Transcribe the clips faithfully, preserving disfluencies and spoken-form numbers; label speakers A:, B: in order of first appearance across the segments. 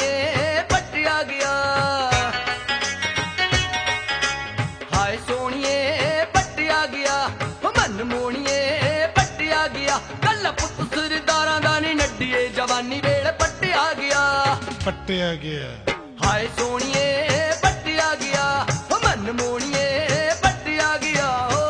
A: ਮੋਣੀਏ ਪੱਟਿਆ ਗਿਆ। ਹਾਏ ਸੋਹਣੀਏ ਪੱਟਿਆ ਗਿਆ, ਮਨ ਮੋਣੀਏ ਪੱਟਿਆ ਗਿਆ। ਕੱਲਾ ਪੁੱਤ ਸਰਦਾਰਾਂ ਦਾ ਨੀ ਨੱਡੀਏ ਜਵਾਨੀ ਵੇਲੇ ਪੱਟਿਆ ਗਿਆ।
B: ਪੱਟਿਆ ਗਿਆ
A: ਹਾਏ ਸੋਹਣੀਏ ਪੱਟਿਆ ਗਿਆ, ਮਨ ਮੋਣੀਏ ਪੱਟਿਆ ਗਿਆ।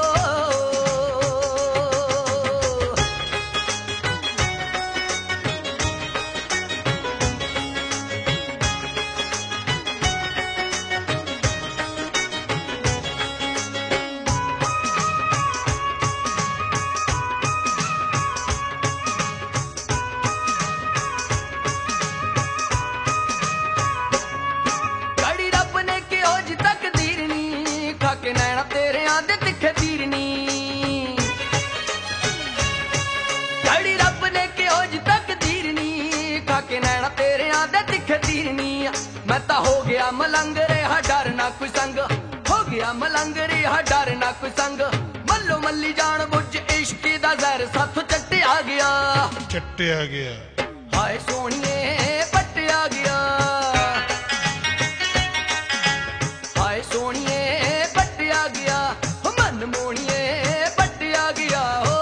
A: ਕੇ ਨੈਣਾ ਤੇਰਿਆਂ ਦੇ ਤਿੱਖੇ ਤੀਰ ਨੀ, ਜਿਹੜੀ ਰੱਬ ਨੇ ਕਿਹੋ ਜੀ ਤਕਦੀਰ ਨੀ। ਖਾ ਕੇ ਨੈਣਾ ਤੇਰਿਆਂ ਦੇ ਤਿੱਖੇ ਤੀਰ ਨੀ। ਮੈਂ ਤਾਂ ਹੋ ਗਿਆ ਮਲੰਗ ਰਿਹਾ ਡਰ ਨਾ ਕੋਈ ਸੰਗ, ਹੋ ਗਿਆ ਮਲੰਗ ਰਿਹਾ ਡਰ ਨਾ ਕੋਈ ਸੰਗ। ਮੱਲੋ ਮੱਲੀ ਜਾਣ ਬੁੱਝ ਇਸ਼ਕੀ ਦਾ ਜ਼ਹਿਰ ਸਾਥੋਂ ਚੱਟਿਆ ਗਿਆ।
B: ਚੱਟਿਆ ਗਿਆ
A: ਹਾਏ ਸੋਹਣੀਏ ਪੱਟਿਆ ਗਿਆ। ਹਾਏ ਸੋਹਣੀਏ ਪੱਟਿਆ ਗਿਆ, ਮਨ ਮੋਣੀਏ ਪੱਟਿਆ ਗਿਆ।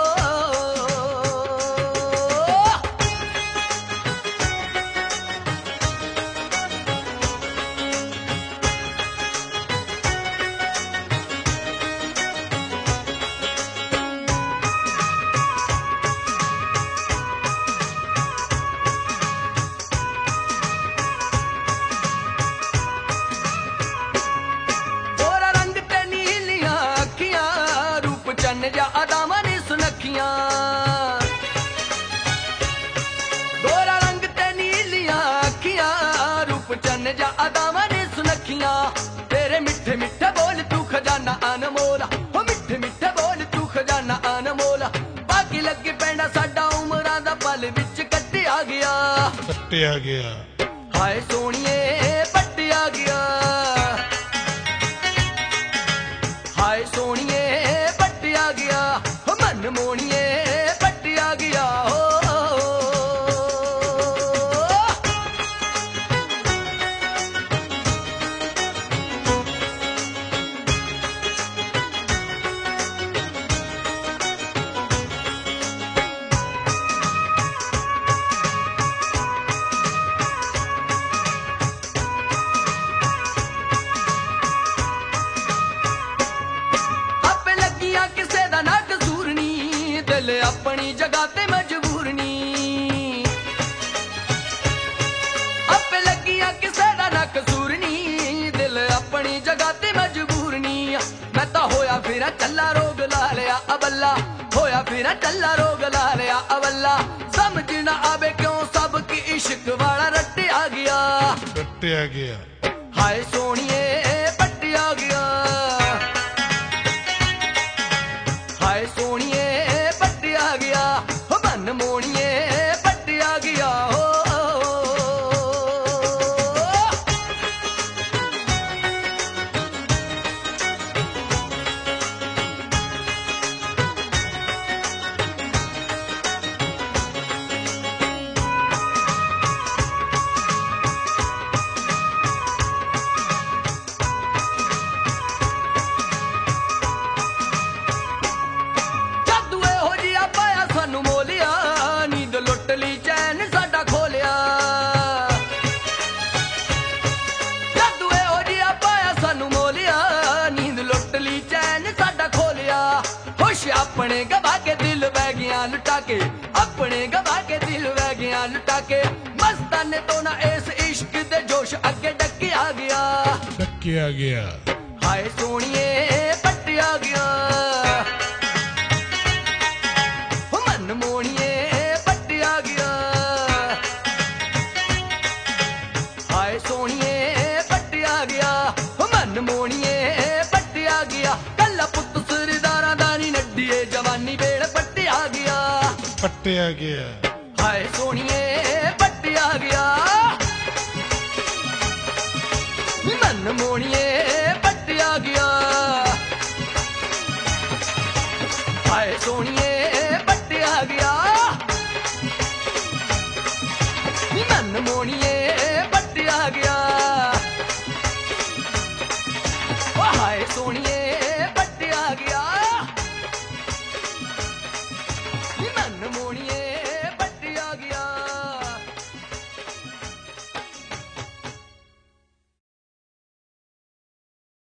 A: ਚੰਨ ਜਾ ਅਦਾਵਾਂ ਨੇ ਸੁਨੱਖੀਆਂ, ਗੋਰਾ ਰੰਗ ਤੇ ਨੀਲੀਆਂ ਅੱਖੀਆਂ। ਰੂਪ ਚੰਨ ਜਾ ਅਦਾਵਾਂ ਨੇ ਸੁਨੱਖੀਆਂ। ਤੇਰੇ ਮਿੱਠੇ ਮਿੱਠੇ ਬੋਲ ਤੂੰ ਖਜ਼ਾਨਾ ਅਨਮੋਲ, ਹੋ ਮਿੱਠੇ ਮਿੱਠੇ ਬੋਲ ਤੂੰ ਖਜ਼ਾਨਾ ਅਨਮੋਲ। ਬਾਕੀ ਲੱਗੇ ਪੈਂਦਾ ਸਾਡਾ ਉਮਰਾਂ ਦਾ ਪਲ ਵਿੱਚ ਕੱਟਿਆ ਗਿਆ।
B: ਕੱਟਿਆ ਗਿਆ
A: ਹਾਏ ਸੋਹਣੀਏ ਪੱਟਿਆ ਗਿਆ। ਹਾਏ ਸੋਹਣੀਏ ਪੱਟਿਆ ਗਿਆ, ਮਨ ਮੋਣੀਏ ਪੱਟਿਆ ਗਿਆ। ਕਿਸੇ ਦਾ ਨਾ ਕਸੂਰ ਨੀ, ਦਿਲ ਆਪਣੀ ਜਗ੍ਹਾ ਤੇ ਮਜਬੂਰ ਨੀ। ਆਪੇ ਲੱਗੀਆਂ ਕਿਸੇ ਦਾ ਨਾ ਕਸੂਰ ਨੀ, ਦਿਲ ਆਪਣੀ ਜਗ੍ਹਾ ਤੇ ਮਜਬੂਰ ਨੀ। ਮੈਂ ਤਾਂ ਹੋਇਆ ਫਿਰਾਂ ਚੱਲਾ ਰੋਗ ਲਾ ਲਿਆ ਅਬੱਲਾ, ਹੋਇਆ ਫਿਰਾਂ ਚੱਲਾ ਰੋਗ ਲਾ ਲਿਆ ਅਬੱਲਾ। ਸਮਝ ਨਾ ਆਵੇ ਕਿਉਂ ਸਭ ਕੀ ਇਸ਼ਕ ਵਾਲਾ ਰੱਟਿਆ ਗਿਆ।
B: ਰੱਟਿਆ ਗਿਆ
A: ਹਾਏ ਸੋਹਣੀਏ ਪੱਟਿਆ ਗਿਆ। ਹਾਏ ਸੋਹਣੀਏ ਪੱਟਿਆ ਗਿਆ, ਮਨ ਮੋਣੀਏ ਪੱਟਿਆ ਗਿਆ। ਆਪਣੇ ਗਵਾ ਕੇ ਦਿਲ ਵਹਿ ਗਿਆ ਲੁਟਾ ਕੇ, ਆਪਣੇ ਗਵਾ ਕੇ ਦਿਲ ਵਹਿ ਗਿਆ ਲੁਟਾ ਕੇ। ਮਸਤਾਨੇ ਤੋਂ ਨਾ ਇਸ ਇਸ਼ਕ ਦੇ ਜੋਸ਼ ਅੱਗੇ ਡੱਕਿਆ ਗਿਆ।
B: ਡੱਕਿਆ ਗਿਆ
A: ਹਾਏ ਸੋਹਣੀਏ ਪੱਟਿਆ ਗਿਆ। ਮਨ ਮੋਣੀਏ ਪੱਟਿਆ ਗਿਆ। ਹਾਏ ਸੋਹਣੀਏ ਪੱਟਿਆ ਗਿਆ, ਮਨ ਮੋਣੀਏ ਪੱਟਿਆ ਗਿਆ। ਕੱਲਾ ਪੁੱਤ ਸਰਦਾਰਾਂ ਦਾ ਨੀ ਨੱਡੀਏ ਜਵਾਨੀ ਵੇਲੇ ਪੱਟਿਆ ਗਿਆ।
B: ਪੱਟਿਆ ਗਿਆ
A: ਹਾਏ ਸੋਹਣੀਏ ਪੱਟਿਆ ਗਿਆ, ਮਨ ਮੋਣੀਏ